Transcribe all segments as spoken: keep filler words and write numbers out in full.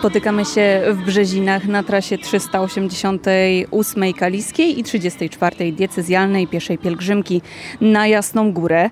Spotykamy się w Brzezinach na trasie trzysta osiemdziesiątej ósmej Kaliskiej i trzydziestej czwartej Diecezjalnej Pieszej Pielgrzymki na Jasną Górę.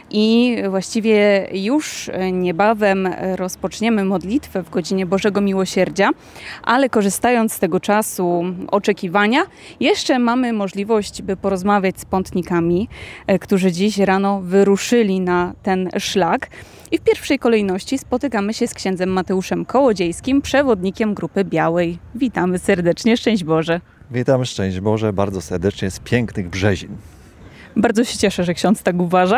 I właściwie już niebawem rozpoczniemy modlitwę w godzinie Bożego Miłosierdzia, ale korzystając z tego czasu oczekiwania, jeszcze mamy możliwość, by porozmawiać z pątnikami, którzy dziś rano wyruszyli na ten szlak. I w pierwszej kolejności spotykamy się z księdzem Mateuszem Kołodziejskim, przewodnikiem Grupy Białej. Witamy serdecznie, szczęść Boże. Witam, szczęść Boże, bardzo serdecznie z pięknych Brzezin. Bardzo się cieszę, że ksiądz tak uważa.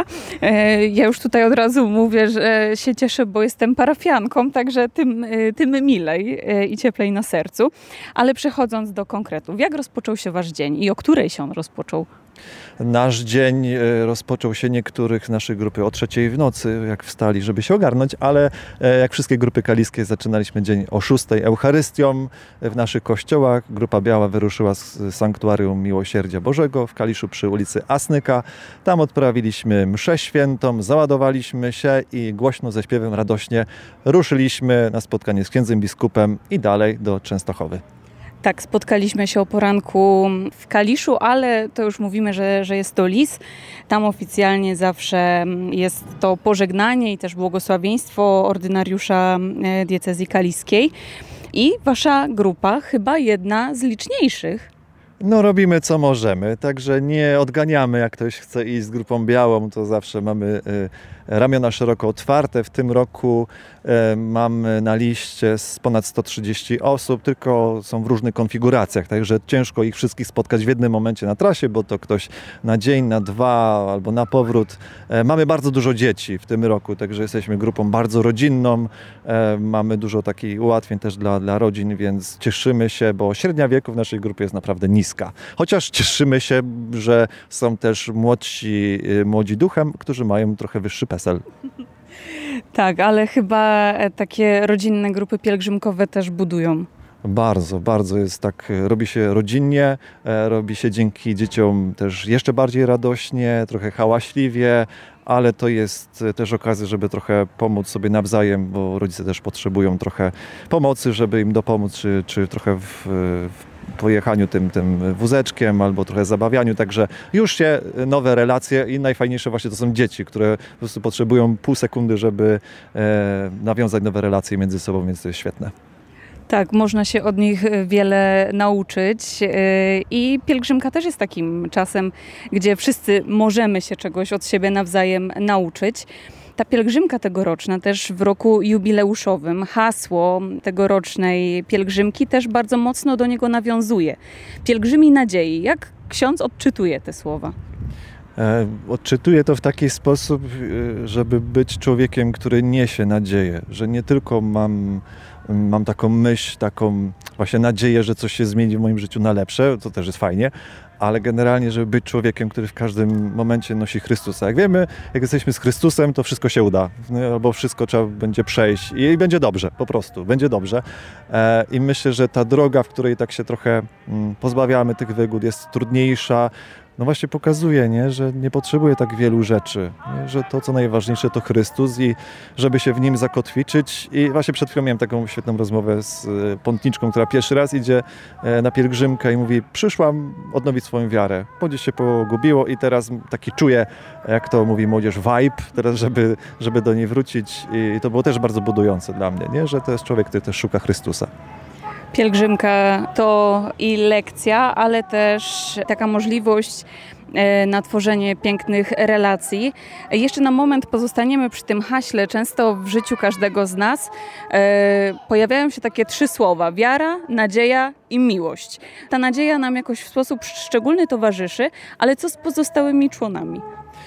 Ja już tutaj od razu mówię, że się cieszę, bo jestem parafianką, także tym, tym milej i cieplej na sercu. Ale przechodząc do konkretów, jak rozpoczął się wasz dzień i o której się on rozpoczął? Nasz dzień rozpoczął się niektórych z naszej grupy o trzeciej w nocy, jak wstali, żeby się ogarnąć, ale jak wszystkie grupy kaliskie zaczynaliśmy dzień o szóstej Eucharystią w naszych kościołach. Grupa Biała wyruszyła z Sanktuarium Miłosierdzia Bożego w Kaliszu przy ulicy Asnyka. Tam odprawiliśmy mszę świętą, załadowaliśmy się i głośno ze śpiewem radośnie ruszyliśmy na spotkanie z księdzem biskupem i dalej do Częstochowy. Tak, spotkaliśmy się o poranku w Kaliszu, ale to już mówimy, że, że jest to Lis. Tam oficjalnie zawsze jest to pożegnanie i też błogosławieństwo ordynariusza diecezji kaliskiej. I wasza grupa chyba jedna z liczniejszych. No robimy co możemy, także nie odganiamy, jak ktoś chce iść z Grupą Białą, to zawsze mamy y, ramiona szeroko otwarte. W tym roku y, mamy na liście z ponad sto trzydzieści osób, tylko są w różnych konfiguracjach, także ciężko ich wszystkich spotkać w jednym momencie na trasie, bo to ktoś na dzień, na dwa albo na powrót. Y, mamy bardzo dużo dzieci w tym roku, także jesteśmy grupą bardzo rodzinną, y, mamy dużo takich ułatwień też dla, dla rodzin, więc cieszymy się, bo średnia wieku w naszej grupie jest naprawdę niska. Chociaż cieszymy się, że są też młodsi, młodzi duchem, którzy mają trochę wyższy PESEL. Tak, ale chyba takie rodzinne grupy pielgrzymkowe też budują. Bardzo, bardzo jest tak, robi się rodzinnie, robi się dzięki dzieciom też jeszcze bardziej radośnie, trochę hałaśliwie, ale to jest też okazja, żeby trochę pomóc sobie nawzajem, bo rodzice też potrzebują trochę pomocy, żeby im dopomóc, czy, czy trochę w, w pojechaniu tym, tym wózeczkiem albo trochę zabawianiu, także już się nowe relacje i najfajniejsze właśnie to są dzieci, które po prostu potrzebują pół sekundy, żeby e, nawiązać nowe relacje między sobą, więc to jest świetne. Tak, można się od nich wiele nauczyć i pielgrzymka też jest takim czasem, gdzie wszyscy możemy się czegoś od siebie nawzajem nauczyć. Ta pielgrzymka tegoroczna też w roku jubileuszowym, hasło tegorocznej pielgrzymki też bardzo mocno do niego nawiązuje. Pielgrzymi nadziei. Jak ksiądz odczytuje te słowa? E, odczytuję to w taki sposób, żeby być człowiekiem, który niesie nadzieję, że nie tylko mam Mam taką myśl, taką właśnie nadzieję, że coś się zmieni w moim życiu na lepsze, to też jest fajnie, ale generalnie, żeby być człowiekiem, który w każdym momencie nosi Chrystusa. Jak wiemy, jak jesteśmy z Chrystusem, to wszystko się uda, albo wszystko trzeba będzie przejść i będzie dobrze, po prostu, będzie dobrze. I myślę, że ta droga, w której tak się trochę pozbawiamy tych wygód, jest trudniejsza. No właśnie pokazuje, nie, że nie potrzebuje tak wielu rzeczy, nie, że to, co najważniejsze, to Chrystus i żeby się w Nim zakotwiczyć. I właśnie przed chwilą miałem taką świetną rozmowę z pątniczką, która pierwszy raz idzie na pielgrzymkę i mówi: przyszłam odnowić swoją wiarę, bo gdzieś się pogubiło i teraz taki czuję, jak to mówi młodzież, vibe, teraz żeby, żeby do niej wrócić i to było też bardzo budujące dla mnie, nie, że to jest człowiek, który też szuka Chrystusa. Pielgrzymka to i lekcja, ale też taka możliwość na tworzenie pięknych relacji. Jeszcze na moment pozostaniemy przy tym haśle. Często w życiu każdego z nas e, pojawiają się takie trzy słowa: wiara, nadzieja i miłość. Ta nadzieja nam jakoś w sposób szczególny towarzyszy, ale co z pozostałymi członami?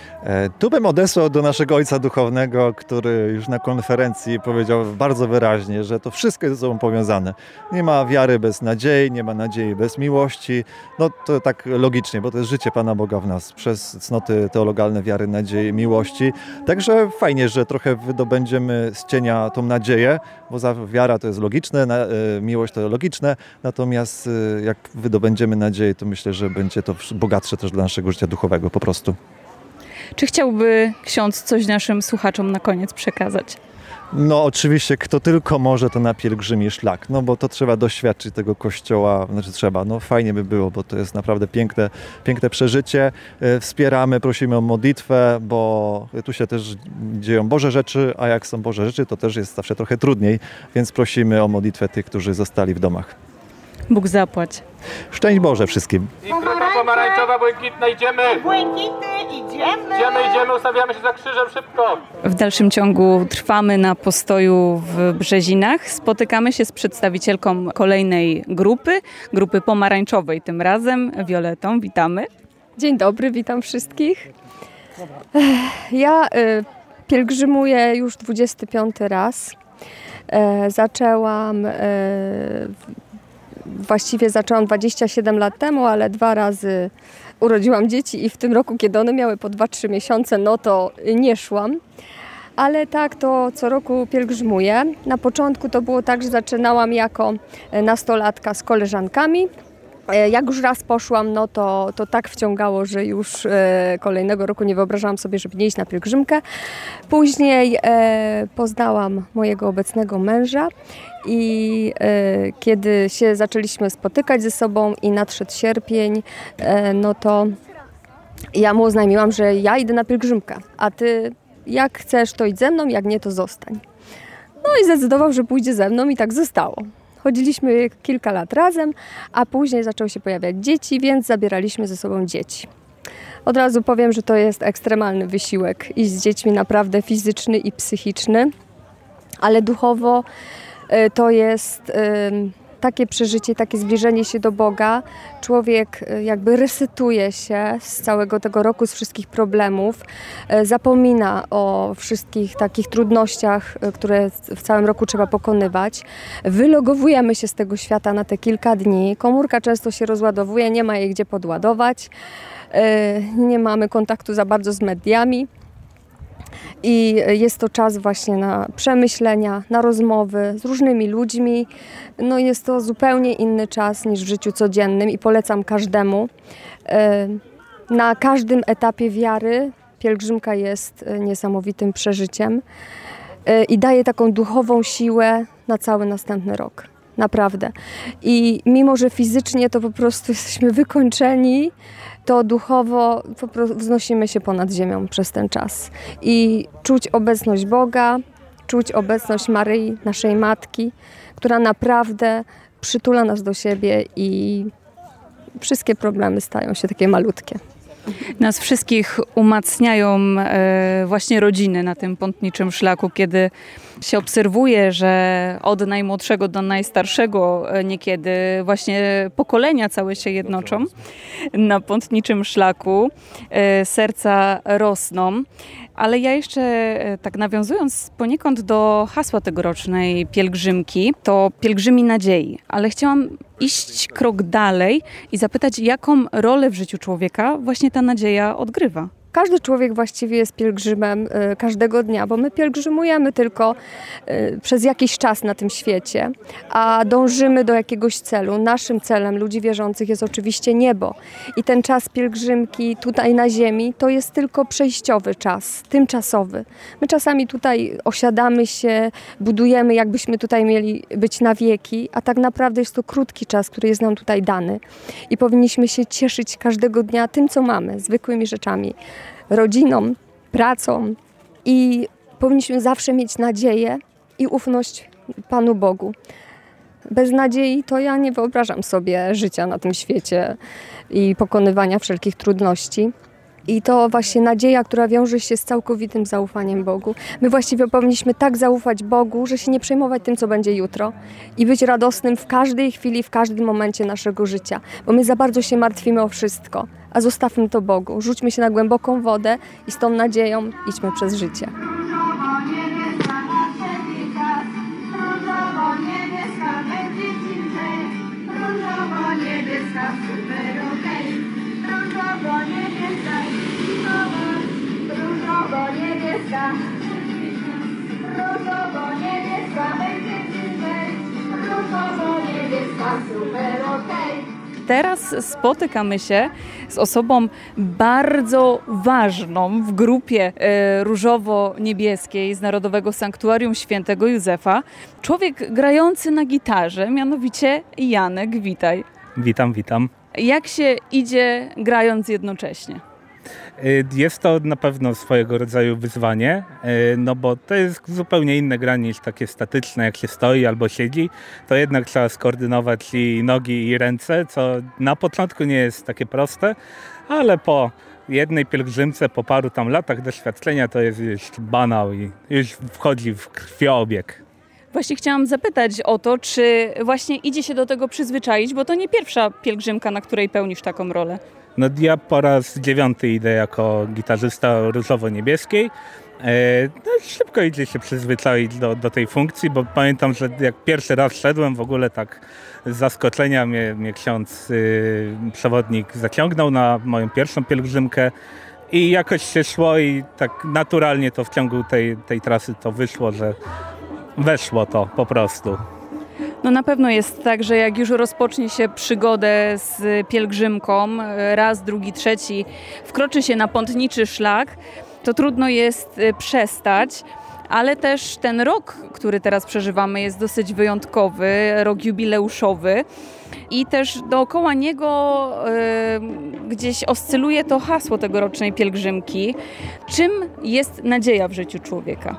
Tu bym odesłał do naszego ojca duchownego, który już na konferencji powiedział bardzo wyraźnie, że to wszystko jest ze sobą powiązane. Nie ma wiary bez nadziei, nie ma nadziei bez miłości. No to tak logicznie, bo to jest życie Pana Boga w nas przez cnoty teologalne wiary, nadziei, miłości. Także fajnie, że trochę wydobędziemy z cienia tą nadzieję, bo za wiara to jest logiczne, na, miłość to logiczne, natomiast jak wydobędziemy nadzieję, to myślę, że będzie to bogatsze też dla naszego życia duchowego po prostu. Czy chciałby ksiądz coś naszym słuchaczom na koniec przekazać? No oczywiście, kto tylko może, to na pielgrzymi szlak, no bo to trzeba doświadczyć tego kościoła, znaczy trzeba, no fajnie by było, bo to jest naprawdę piękne, piękne przeżycie. Wspieramy, prosimy o modlitwę, bo tu się też dzieją Boże rzeczy, a jak są Boże rzeczy, to też jest zawsze trochę trudniej, więc prosimy o modlitwę tych, którzy zostali w domach. Bóg zapłać. Szczęść Boże wszystkim. I grupa pomarańczowa, błękitna, idziemy! Błękitny, idziemy! Idziemy, idziemy, ustawiamy się za krzyżem, szybko! W dalszym ciągu trwamy na postoju w Brzezinach. Spotykamy się z przedstawicielką kolejnej grupy, grupy pomarańczowej tym razem, Violetą. Witamy. Dzień dobry, witam wszystkich. Ja y, pielgrzymuję już dwudziesty piąty raz. E, zaczęłam, e, właściwie zaczęłam dwadzieścia siedem lat temu, ale dwa razy urodziłam dzieci i w tym roku, kiedy one miały po dwa trzy miesiące, no to nie szłam. Ale tak, to co roku pielgrzymuję. Na początku to było tak, że zaczynałam jako nastolatka z koleżankami. Jak już raz poszłam, no to, to tak wciągało, że już e, kolejnego roku nie wyobrażałam sobie, żeby nie iść na pielgrzymkę. Później e, poznałam mojego obecnego męża i e, kiedy się zaczęliśmy spotykać ze sobą i nadszedł sierpień, e, no to ja mu oznajmiłam, że ja idę na pielgrzymkę, a ty jak chcesz, to idź ze mną, jak nie, to zostań. No i zdecydował, że pójdzie ze mną i tak zostało. Chodziliśmy kilka lat razem, a później zaczęły się pojawiać dzieci, więc zabieraliśmy ze sobą dzieci. Od razu powiem, że to jest ekstremalny wysiłek iść z dziećmi, naprawdę fizyczny i psychiczny, ale duchowo to jest takie przeżycie, takie zbliżenie się do Boga. Człowiek jakby resetuje się z całego tego roku, z wszystkich problemów, zapomina o wszystkich takich trudnościach, które w całym roku trzeba pokonywać. Wylogowujemy się z tego świata na te kilka dni. Komórka często się rozładowuje, nie ma jej gdzie podładować. Nie mamy kontaktu za bardzo z mediami. I jest to czas właśnie na przemyślenia, na rozmowy z różnymi ludźmi. No jest to zupełnie inny czas niż w życiu codziennym i polecam każdemu. Na każdym etapie wiary pielgrzymka jest niesamowitym przeżyciem i daje taką duchową siłę na cały następny rok. Naprawdę. I mimo, że fizycznie to po prostu jesteśmy wykończeni, to duchowo po prostu wznosimy się ponad ziemią przez ten czas. I czuć obecność Boga, czuć obecność Maryi, naszej Matki, która naprawdę przytula nas do siebie i wszystkie problemy stają się takie malutkie. Nas wszystkich umacniają e, właśnie rodziny na tym pątniczym szlaku, kiedy się obserwuje, że od najmłodszego do najstarszego e, niekiedy właśnie pokolenia całe się jednoczą na pątniczym szlaku, e, serca rosną. Ale ja jeszcze e, tak nawiązując poniekąd do hasła tegorocznej pielgrzymki, to pielgrzymi nadziei, ale chciałam iść krok dalej i zapytać, jaką rolę w życiu człowieka właśnie ta nadzieja odgrywa. Każdy człowiek właściwie jest pielgrzymem y, każdego dnia, bo my pielgrzymujemy tylko y, przez jakiś czas na tym świecie, a dążymy do jakiegoś celu. Naszym celem ludzi wierzących jest oczywiście niebo. I ten czas pielgrzymki tutaj na ziemi to jest tylko przejściowy czas, tymczasowy. My czasami tutaj osiadamy się, budujemy, jakbyśmy tutaj mieli być na wieki, a tak naprawdę jest to krótki czas, który jest nam tutaj dany. I powinniśmy się cieszyć każdego dnia tym, co mamy, zwykłymi rzeczami. Rodziną, pracą i powinniśmy zawsze mieć nadzieję i ufność Panu Bogu. Bez nadziei to ja nie wyobrażam sobie życia na tym świecie i pokonywania wszelkich trudności. I to właśnie nadzieja, która wiąże się z całkowitym zaufaniem Bogu. My właściwie powinniśmy tak zaufać Bogu, że się nie przejmować tym, co będzie jutro i być radosnym w każdej chwili, w każdym momencie naszego życia. Bo my za bardzo się martwimy o wszystko, a zostawmy to Bogu. Rzućmy się na głęboką wodę i z tą nadzieją idźmy przez życie. Różowo-niebieska, różowo-niebieska, będzie ci żyć, różowo-niebieska, super okej. teraz spotykamy się z osobą bardzo ważną w grupie e, różowo-niebieskiej z Narodowego Sanktuarium Świętego Józefa. Człowiek grający na gitarze, mianowicie Janek, witaj. Witam, witam. Jak się idzie grając jednocześnie? Jest to na pewno swojego rodzaju wyzwanie, no bo to jest zupełnie inne granie niż takie statyczne, jak się stoi albo siedzi. To jednak trzeba skoordynować i nogi, i ręce, co na początku nie jest takie proste, ale po jednej pielgrzymce, po paru tam latach doświadczenia to jest już banał i już wchodzi w krwiobieg. Właśnie chciałam zapytać o to, czy właśnie idzie się do tego przyzwyczaić, bo to nie pierwsza pielgrzymka, na której pełnisz taką rolę. No ja po raz dziewiąty idę jako gitarzysta różowo-niebieskiej. No szybko idzie się przyzwyczaić do, do tej funkcji, bo pamiętam, że jak pierwszy raz szedłem, w ogóle tak z zaskoczenia mnie, mnie ksiądz yy, przewodnik zaciągnął na moją pierwszą pielgrzymkę i jakoś się szło i tak naturalnie to w ciągu tej, tej trasy to wyszło, że weszło to po prostu. No na pewno jest tak, że jak już rozpocznie się przygodę z pielgrzymką, raz, drugi, trzeci, wkroczy się na pątniczy szlak, to trudno jest przestać, ale też ten rok, który teraz przeżywamy, jest dosyć wyjątkowy, rok jubileuszowy i też dookoła niego y, gdzieś oscyluje to hasło tegorocznej pielgrzymki. Czym jest nadzieja w życiu człowieka?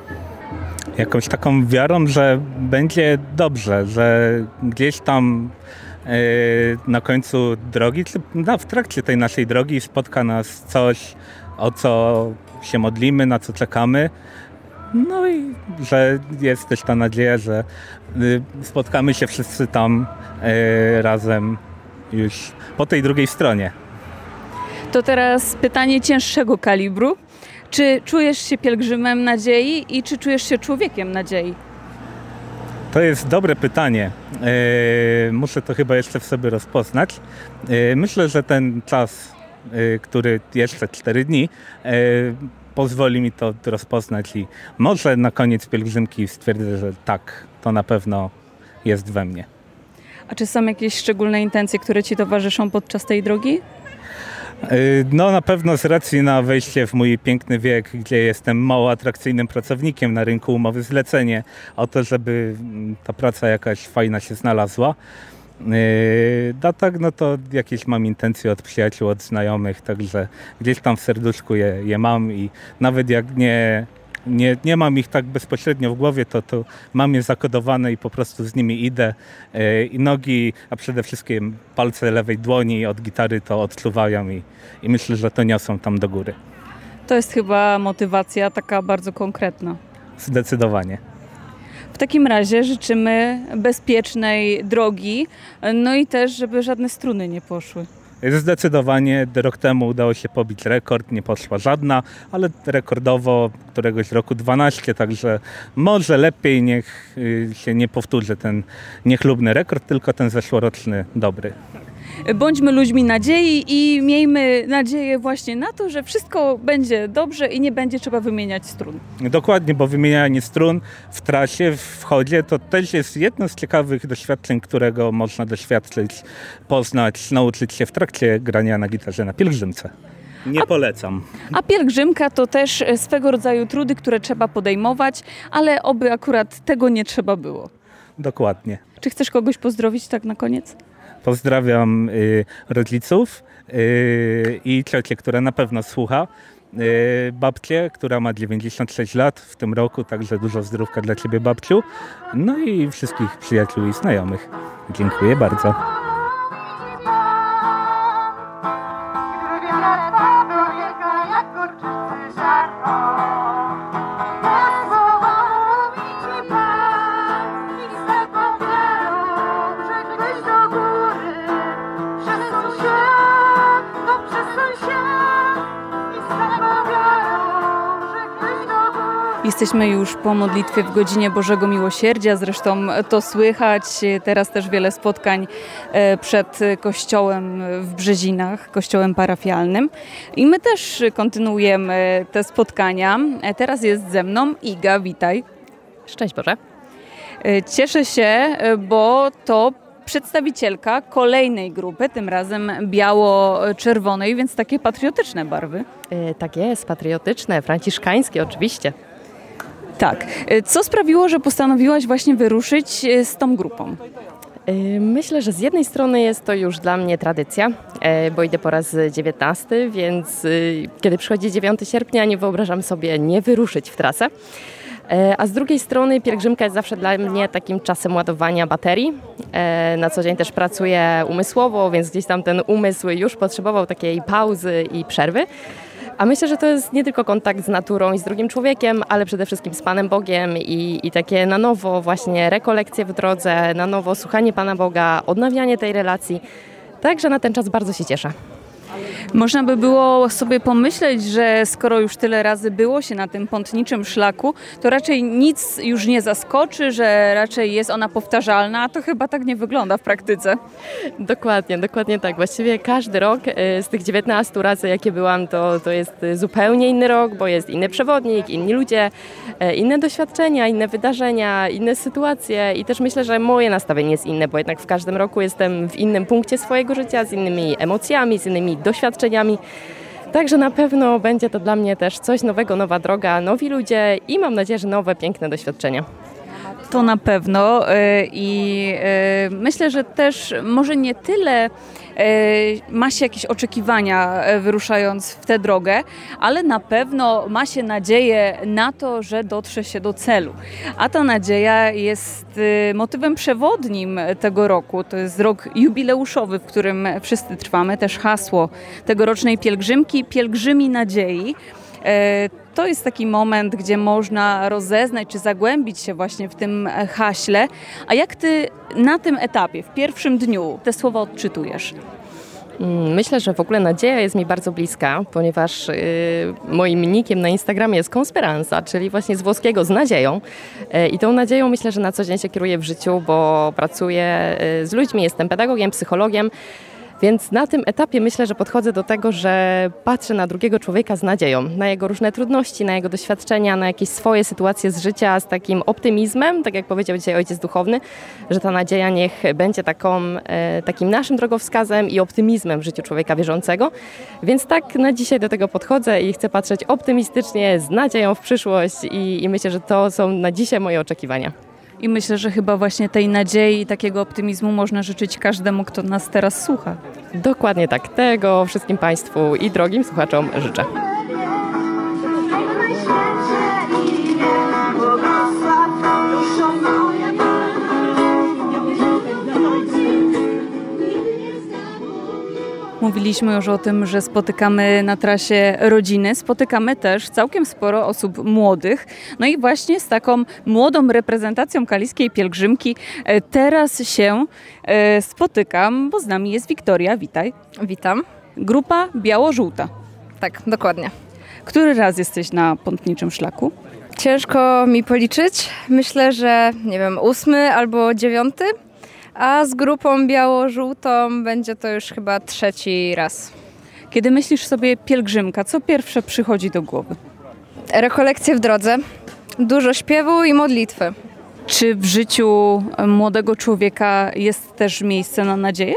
Jakąś taką wiarą, że będzie dobrze, że gdzieś tam yy, na końcu drogi, czy no, w trakcie tej naszej drogi spotka nas coś, o co się modlimy, na co czekamy. No i że jest też ta nadzieja, że yy, spotkamy się wszyscy tam yy, razem już po tej drugiej stronie. To teraz pytanie cięższego kalibru. Czy czujesz się pielgrzymem nadziei i czy czujesz się człowiekiem nadziei? To jest dobre pytanie. Yy, muszę to chyba jeszcze w sobie rozpoznać. Yy, myślę, że ten czas, yy, który jeszcze cztery dni, yy, pozwoli mi to rozpoznać i może na koniec pielgrzymki stwierdzę, że tak, to na pewno jest we mnie. A czy są jakieś szczególne intencje, które ci towarzyszą podczas tej drogi? No na pewno z racji na wejście w mój piękny wiek, gdzie jestem mało atrakcyjnym pracownikiem na rynku umowy zlecenie, o to, żeby ta praca jakaś fajna się znalazła. No tak, no to jakieś mam intencje od przyjaciół, od znajomych, także gdzieś tam w serduszku je, je mam i nawet jak nie, nie, nie mam ich tak bezpośrednio w głowie, to, to mam je zakodowane i po prostu z nimi idę i nogi, a przede wszystkim palce lewej dłoni od gitary to odczuwają i, i myślę, że to niosą tam do góry. To jest chyba motywacja taka bardzo konkretna. Zdecydowanie. W takim razie życzymy bezpiecznej drogi, no i też, żeby żadne struny nie poszły. Zdecydowanie rok temu udało się pobić rekord, nie poszła żadna, ale rekordowo któregoś roku dwanaście, także może lepiej niech się nie powtórzy ten niechlubny rekord, tylko ten zeszłoroczny dobry. Bądźmy ludźmi nadziei i miejmy nadzieję właśnie na to, że wszystko będzie dobrze i nie będzie trzeba wymieniać strun. Dokładnie, bo wymienianie strun w trasie, w chodzie to też jest jedno z ciekawych doświadczeń, którego można doświadczyć, poznać, nauczyć się w trakcie grania na gitarze na pielgrzymce. Nie polecam. A pielgrzymka to też swego rodzaju trudy, które trzeba podejmować, ale oby akurat tego nie trzeba było. Dokładnie. Czy chcesz kogoś pozdrowić tak na koniec? Pozdrawiam y, rodziców y, i ciocię, która na pewno słucha. Y, babcię, która ma dziewięćdziesiąt sześć lat w tym roku, także dużo zdrówka dla ciebie, babciu. No i wszystkich przyjaciół i znajomych. Dziękuję bardzo. Jesteśmy już po modlitwie w godzinie Bożego Miłosierdzia, zresztą to słychać. Teraz też wiele spotkań przed kościołem w Brzezinach, kościołem parafialnym. I my też kontynuujemy te spotkania. Teraz jest ze mną Iga, witaj. Szczęść Boże. Cieszę się, bo to przedstawicielka kolejnej grupy, tym razem biało-czerwonej, więc takie patriotyczne barwy. Yy, tak jest, patriotyczne, franciszkańskie oczywiście. Tak. Co sprawiło, że postanowiłaś właśnie wyruszyć z tą grupą? Myślę, że z jednej strony jest to już dla mnie tradycja, bo idę po raz dziewiętnasty, więc kiedy przychodzi dziewiątego sierpnia, nie wyobrażam sobie nie wyruszyć w trasę. A z drugiej strony pielgrzymka jest zawsze dla mnie takim czasem ładowania baterii. Na co dzień też pracuję umysłowo, więc gdzieś tam ten umysł już potrzebował takiej pauzy i przerwy. A myślę, że to jest nie tylko kontakt z naturą i z drugim człowiekiem, ale przede wszystkim z Panem Bogiem i, i takie na nowo właśnie rekolekcje w drodze, na nowo słuchanie Pana Boga, odnawianie tej relacji. Także na ten czas bardzo się cieszę. Można by było sobie pomyśleć, że skoro już tyle razy było się na tym pątniczym szlaku, to raczej nic już nie zaskoczy, że raczej jest ona powtarzalna, a to chyba tak nie wygląda w praktyce. Dokładnie, dokładnie tak. Właściwie każdy rok z tych dziewiętnastu razy, jakie byłam, to, to jest zupełnie inny rok, bo jest inny przewodnik, inni ludzie, inne doświadczenia, inne wydarzenia, inne sytuacje i też myślę, że moje nastawienie jest inne, bo jednak w każdym roku jestem w innym punkcie swojego życia, z innymi emocjami, z innymi doświadczeniami. Także na pewno będzie to dla mnie też coś nowego, nowa droga, nowi ludzie i mam nadzieję, że nowe, piękne doświadczenia. To na pewno i myślę, że też może nie tyle ma się jakieś oczekiwania wyruszając w tę drogę, ale na pewno ma się nadzieję na to, że dotrze się do celu. A ta nadzieja jest motywem przewodnim tego roku. To jest rok jubileuszowy, w którym wszyscy trwamy. Też hasło tegorocznej pielgrzymki Pielgrzymi Nadziei. To jest taki moment, gdzie można rozeznać czy zagłębić się właśnie w tym haśle. A jak ty na tym etapie, w pierwszym dniu te słowa odczytujesz? Myślę, że w ogóle nadzieja jest mi bardzo bliska, ponieważ yy, moim nickiem na Instagramie jest Conspieranza, czyli właśnie z włoskiego z nadzieją. Yy, I tą nadzieją myślę, że na co dzień się kieruję w życiu, bo pracuję yy, z ludźmi, jestem pedagogiem, psychologiem. Więc na tym etapie myślę, że podchodzę do tego, że patrzę na drugiego człowieka z nadzieją, na jego różne trudności, na jego doświadczenia, na jakieś swoje sytuacje z życia, z takim optymizmem, tak jak powiedział dzisiaj ojciec duchowny, że ta nadzieja niech będzie taką, e, takim naszym drogowskazem i optymizmem w życiu człowieka wierzącego. Więc tak na dzisiaj do tego podchodzę i chcę patrzeć optymistycznie, z nadzieją w przyszłość i, i myślę, że to są na dzisiaj moje oczekiwania. I myślę, że chyba właśnie tej nadziei i takiego optymizmu można życzyć każdemu, kto nas teraz słucha. Dokładnie tak. Tego wszystkim Państwu i drogim słuchaczom życzę. Mówiliśmy już o tym, że spotykamy na trasie rodziny, spotykamy też całkiem sporo osób młodych. No i właśnie z taką młodą reprezentacją kaliskiej pielgrzymki teraz się spotykam, bo z nami jest Wiktoria. Witaj. Witam. Grupa biało-żółta. Tak, dokładnie. Który raz jesteś na pątniczym szlaku? Ciężko mi policzyć. Myślę, że nie wiem, ósmy albo dziewiąty. A z grupą biało-żółtą będzie to już chyba trzeci raz. Kiedy myślisz sobie pielgrzymka, co pierwsze przychodzi do głowy? Rekolekcje w drodze, dużo śpiewu i modlitwy. Czy w życiu młodego człowieka jest też miejsce na nadzieję?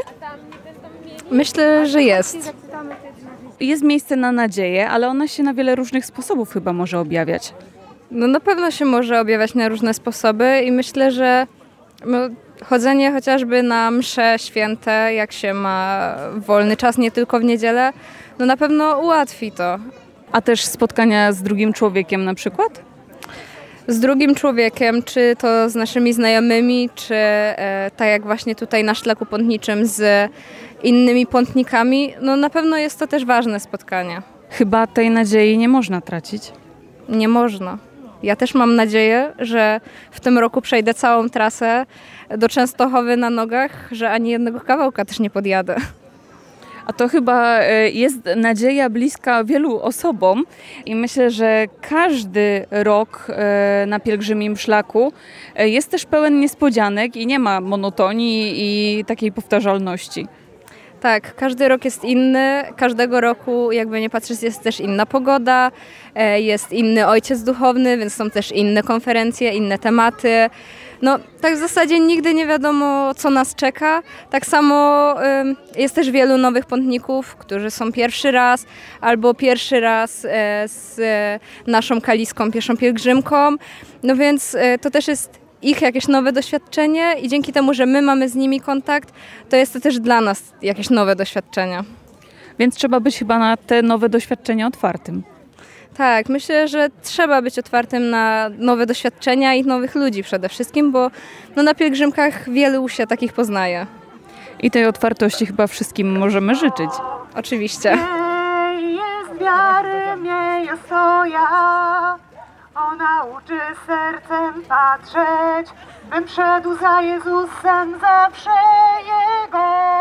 Myślę, że jest. Jest miejsce na nadzieję, ale ona się na wiele różnych sposobów chyba może objawiać. No na pewno się może objawiać na różne sposoby i myślę, że no, chodzenie chociażby na msze święte, jak się ma wolny czas, nie tylko w niedzielę, no na pewno ułatwi to. A też spotkania z drugim człowiekiem na przykład? Z drugim człowiekiem, czy to z naszymi znajomymi, czy e, tak jak właśnie tutaj na szlaku pątniczym z innymi pątnikami, no na pewno jest to też ważne spotkanie. Chyba tej nadziei nie można tracić. Nie można. Ja też mam nadzieję, że w tym roku przejdę całą trasę do Częstochowy na nogach, że ani jednego kawałka też nie podjadę. A to chyba jest nadzieja bliska wielu osobom i myślę, że każdy rok na pielgrzymim szlaku jest też pełen niespodzianek i nie ma monotonii i takiej powtarzalności. Tak, każdy rok jest inny, każdego roku jakby nie patrzeć jest też inna pogoda, jest inny ojciec duchowny, więc są też inne konferencje, inne tematy. no tak w zasadzie nigdy nie wiadomo, co nas czeka. Tak samo y, jest też wielu nowych pątników, którzy są pierwszy raz albo pierwszy raz y, z y, naszą kaliską pieszą pielgrzymką. No więc y, to też jest ich jakieś nowe doświadczenie i dzięki temu, że my mamy z nimi kontakt, to jest to też dla nas jakieś nowe doświadczenie. Więc trzeba być chyba na te nowe doświadczenia otwartym. Tak, myślę, że trzeba być otwartym na nowe doświadczenia i nowych ludzi przede wszystkim, bo no, na pielgrzymkach wielu się takich poznaje. I tej otwartości chyba wszystkim możemy życzyć. Oczywiście. Miej jest wiary, miej jest to ja. Ona uczy sercem patrzeć, bym szedł za Jezusem zawsze Jego.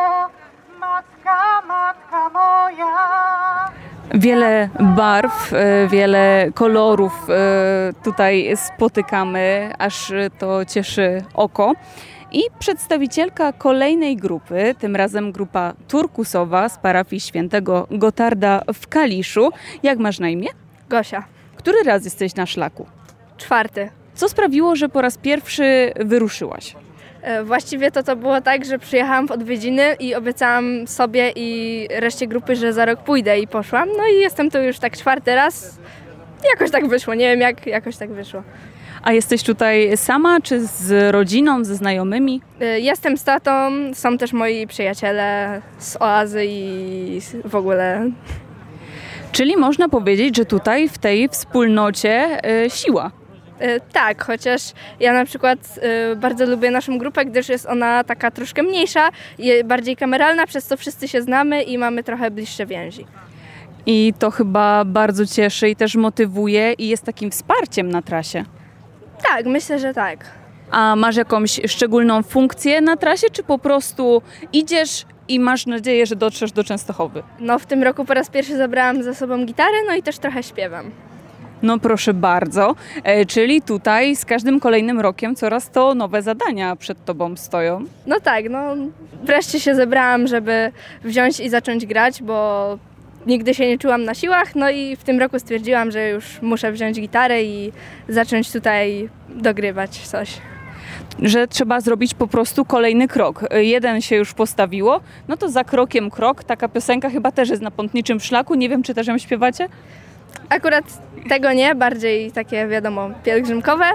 Matka, matka moja. Wiele barw, e, wiele kolorów e, tutaj spotykamy, aż to cieszy oko. I przedstawicielka kolejnej grupy, tym razem grupa turkusowa z parafii świętego Gotarda w Kaliszu. Jak masz na imię? Gosia. Który raz jesteś na szlaku? Czwarty. Co sprawiło, że po raz pierwszy wyruszyłaś? Właściwie to to było tak, że przyjechałam w odwiedziny i obiecałam sobie i reszcie grupy, że za rok pójdę i poszłam. No i jestem tu już tak czwarty raz. Jakoś tak wyszło, nie wiem jak, jakoś tak wyszło. A jesteś tutaj sama, czy z rodziną, ze znajomymi? Jestem z tatą, są też moi przyjaciele z oazy i w ogóle. Czyli można powiedzieć, że tutaj w tej wspólnocie y, siła. Y, tak, chociaż ja na przykład y, bardzo lubię naszą grupę, gdyż jest ona taka troszkę mniejsza i bardziej kameralna, przez co wszyscy się znamy i mamy trochę bliższe więzi. I to chyba bardzo cieszy i też motywuje i jest takim wsparciem na trasie. Tak, myślę, że tak. A masz jakąś szczególną funkcję na trasie, czy po prostu idziesz i masz nadzieję, że dotrzesz do Częstochowy? No w tym roku po raz pierwszy zabrałam ze sobą gitarę, no i też trochę śpiewam. No proszę bardzo, e, czyli tutaj z każdym kolejnym rokiem coraz to nowe zadania przed tobą stoją. No tak, no wreszcie się zebrałam, żeby wziąć i zacząć grać, bo nigdy się nie czułam na siłach, no i w tym roku stwierdziłam, że już muszę wziąć gitarę i zacząć tutaj dogrywać coś. Że trzeba zrobić po prostu kolejny krok. Jeden się już postawiło, no to za krokiem krok. Taka piosenka chyba też jest na Pątniczym Szlaku. Nie wiem, czy też ją śpiewacie? Akurat tego nie, bardziej takie wiadomo pielgrzymkowe.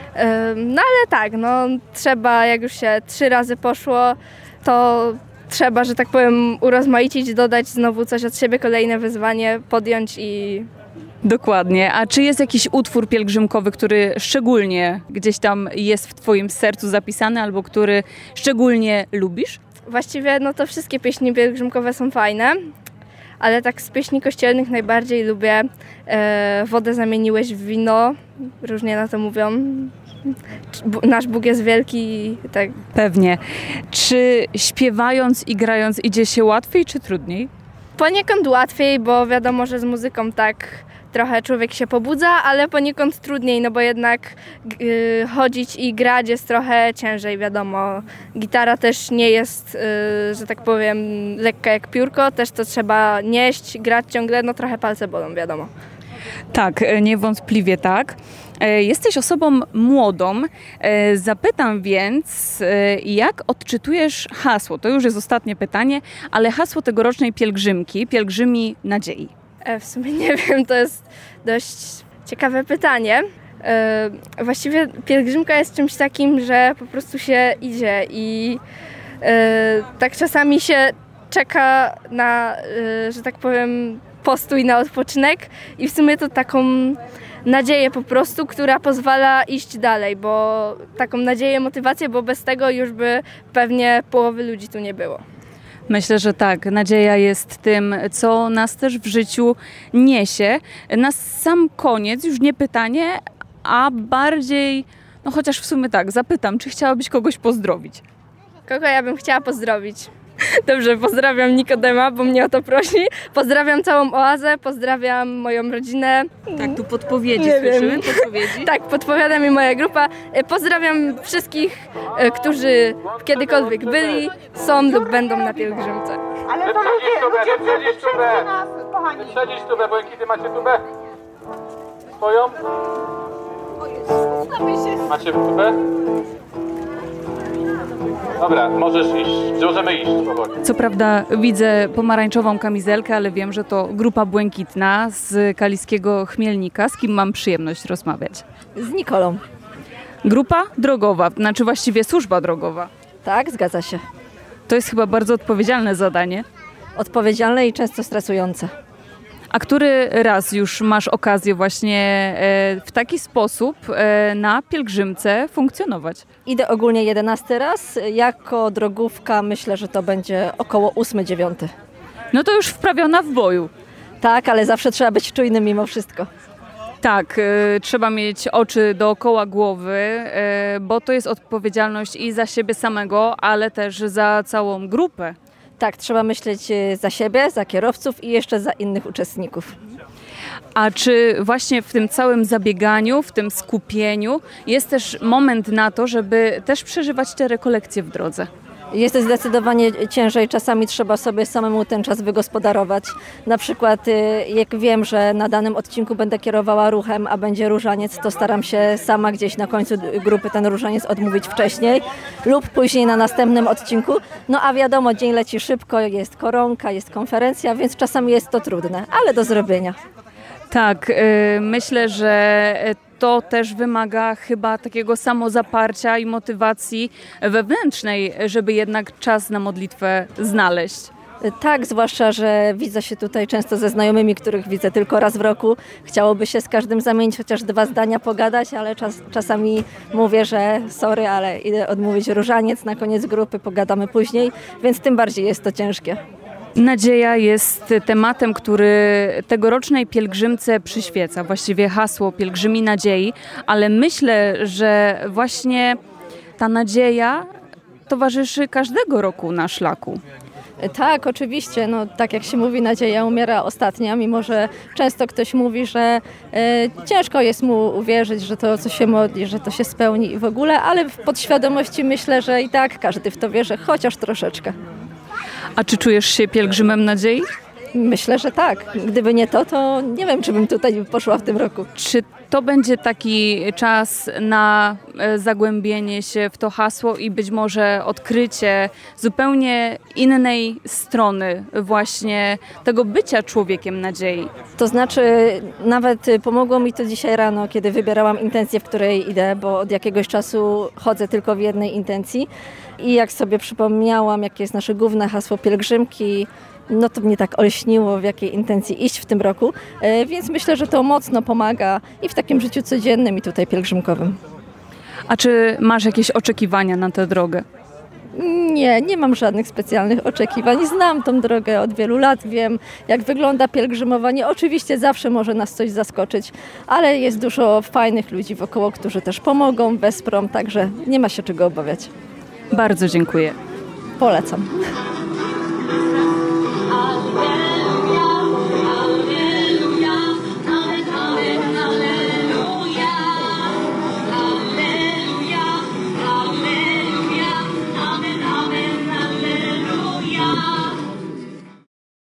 No ale tak, no trzeba, jak już się trzy razy poszło, to trzeba, że tak powiem, urozmaicić, dodać znowu coś od siebie, kolejne wyzwanie podjąć i... Dokładnie. A czy jest jakiś utwór pielgrzymkowy, który szczególnie gdzieś tam jest w twoim sercu zapisany albo który szczególnie lubisz? Właściwie no to wszystkie pieśni pielgrzymkowe są fajne, ale tak z pieśni kościelnych najbardziej lubię e, Wodę zamieniłeś w wino, różnie na to mówią. Nasz Bóg jest wielki i tak. Pewnie. Czy śpiewając i grając idzie się łatwiej czy trudniej? Poniekąd łatwiej, bo wiadomo, że z muzyką tak trochę człowiek się pobudza, ale poniekąd trudniej, no bo jednak yy, chodzić i grać jest trochę ciężej, wiadomo. Gitara też nie jest, yy, że tak powiem, lekka jak piórko, też to trzeba nieść, grać ciągle, no trochę palce bolą, wiadomo. Tak, niewątpliwie tak. Jesteś osobą młodą. Zapytam więc, jak odczytujesz hasło? To już jest ostatnie pytanie, ale hasło tegorocznej pielgrzymki, pielgrzymi nadziei. W sumie nie wiem, to jest dość ciekawe pytanie. Właściwie pielgrzymka jest czymś takim, że po prostu się idzie i tak czasami się czeka na, że tak powiem, postój na odpoczynek i w sumie to taką nadzieję po prostu, która pozwala iść dalej, bo taką nadzieję, motywację, bo bez tego już by pewnie połowy ludzi tu nie było. Myślę, że tak. Nadzieja jest tym, co nas też w życiu niesie. Na sam koniec, już nie pytanie, a bardziej, no chociaż w sumie tak, zapytam, czy chciałabyś kogoś pozdrowić? Kogo ja bym chciała pozdrowić? Dobrze, pozdrawiam Nikodema, bo mnie o to prosi. Pozdrawiam całą oazę, pozdrawiam moją rodzinę. Tak, tu podpowiedzi Nie słyszymy, wiem. podpowiedzi. Tak, podpowiada mi moja grupa. Pozdrawiam wszystkich, którzy kiedykolwiek byli, są lub będą na pielgrzymce. Ale to ludzie, tubę, ludzie wyprzedzisz przed tubę. nas, kochani. Wyprzedzisz tubę, Błękity, macie tubę? Swoją? Macie tubę? Dobra, możesz iść, możemy iść powoli. Co prawda widzę pomarańczową kamizelkę, ale wiem, że to grupa błękitna z kaliskiego Chmielnika. Z kim mam przyjemność rozmawiać? Z Nikolą. Grupa drogowa, znaczy właściwie służba drogowa. Tak, zgadza się. To jest chyba bardzo odpowiedzialne zadanie. Odpowiedzialne i często stresujące. A który raz już masz okazję właśnie w taki sposób na pielgrzymce funkcjonować? Idę ogólnie jedenasty raz. Jako drogówka myślę, że to będzie około ósmy, dziewiąty. No to już wprawiona w boju. Tak, ale zawsze trzeba być czujnym mimo wszystko. Tak, y, trzeba mieć oczy dookoła głowy, y, bo to jest odpowiedzialność i za siebie samego, ale też za całą grupę. Tak, trzeba myśleć za siebie, za kierowców i jeszcze za innych uczestników. A czy właśnie w tym całym zabieganiu, w tym skupieniu jest też moment na to, żeby też przeżywać te rekolekcje w drodze? Jest to zdecydowanie ciężej, czasami trzeba sobie samemu ten czas wygospodarować. Na przykład jak wiem, że na danym odcinku będę kierowała ruchem, a będzie różaniec, to staram się sama gdzieś na końcu grupy ten różaniec odmówić wcześniej lub później na następnym odcinku. No a wiadomo, dzień leci szybko, jest koronka, jest konferencja, więc czasami jest to trudne, ale do zrobienia. Tak, yy, myślę, że to też wymaga chyba takiego samozaparcia i motywacji wewnętrznej, żeby jednak czas na modlitwę znaleźć. Tak, zwłaszcza, że widzę się tutaj często ze znajomymi, których widzę tylko raz w roku. Chciałoby się z każdym zamienić chociaż dwa zdania, pogadać, ale czas, czasami mówię, że sorry, ale idę odmówić różaniec na koniec grupy, pogadamy później, więc tym bardziej jest to ciężkie. Nadzieja jest tematem, który tegorocznej pielgrzymce przyświeca, właściwie hasło Pielgrzymi Nadziei, ale myślę, że właśnie ta nadzieja towarzyszy każdego roku na szlaku. Tak, oczywiście. No, tak jak się mówi, nadzieja umiera ostatnia, mimo że często ktoś mówi, że e, ciężko jest mu uwierzyć, że to, co się modli, że to się spełni i w ogóle, ale w podświadomości myślę, że i tak każdy w to wierzy, chociaż troszeczkę. A czy czujesz się pielgrzymem nadziei? Myślę, że tak. Gdyby nie to, to nie wiem, czy bym tutaj poszła w tym roku. Czy to będzie taki czas na zagłębienie się w to hasło i być może odkrycie zupełnie innej strony właśnie tego bycia człowiekiem nadziei? To znaczy, nawet pomogło mi to dzisiaj rano, kiedy wybierałam intencję, w której idę, bo od jakiegoś czasu chodzę tylko w jednej intencji. I jak sobie przypomniałam, jakie jest nasze główne hasło pielgrzymki, no to mnie tak olśniło, w jakiej intencji iść w tym roku, więc myślę, że to mocno pomaga i w takim życiu codziennym, i tutaj pielgrzymkowym. A czy masz jakieś oczekiwania na tę drogę? Nie, nie mam żadnych specjalnych oczekiwań. Znam tą drogę od wielu lat, wiem, jak wygląda pielgrzymowanie. Oczywiście zawsze może nas coś zaskoczyć, ale jest dużo fajnych ludzi wokoło, którzy też pomogą, wesprą, także nie ma się czego obawiać. Bardzo dziękuję. Polecam. I'll